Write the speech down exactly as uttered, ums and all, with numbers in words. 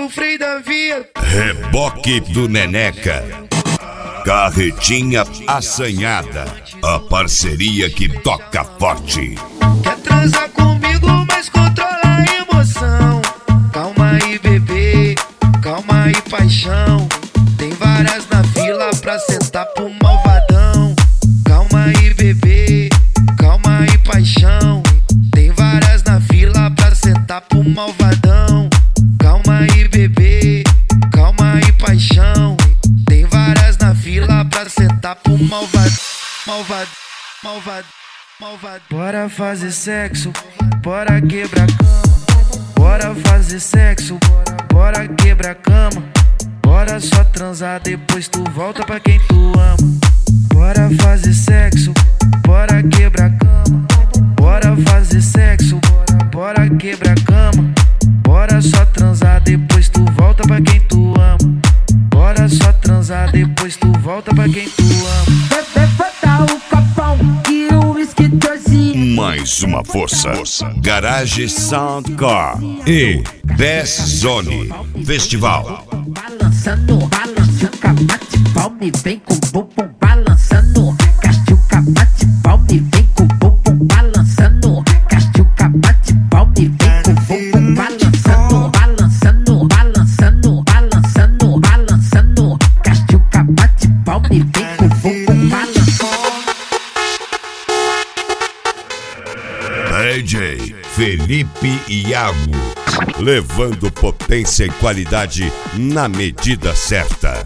no freio da via. Reboque do Neneca. Carretinha assanhada. A parceria que toca forte. Quer transar comigo, mas controla a emoção. Calma aí, bebê, calma aí, paixão. Tem várias na fila pra sentar pro malvadão. Calma aí, bebê, calma aí, paixão. Tem várias na fila pra sentar pro malvadão. Calma aí, bebê, calma aí, paixão. Tem várias na fila pra sentar pro malvado, malvado, malvado, malvado. Bora fazer sexo, bora quebrar cama. Bora fazer sexo, bora quebrar cama. Bora só transar, depois tu volta pra quem tu ama. Bora fazer sexo, bora quebrar cama. Bora fazer sexo, bora quebrar cama. Bora só transar, depois tu volta pra quem tu ama. Bora só transar, depois tu volta pra quem tu ama. Vai botar o copão e o uísque dozinho. Mais uma força. Garage Soundcar e Best Zone Festival. Balançando, balançando, cabate, palme, vem com o bumbum balançando. Castil, cabate, palme, vem com o bumbum balançando. Castil, cabate, palme, vem com o bumbum balançando. Balançando, balançando, balançando, balançando. Castil, cabate, palme, vem com o bumbum balançando. D J Felipe Iago, levando potência e qualidade na medida certa.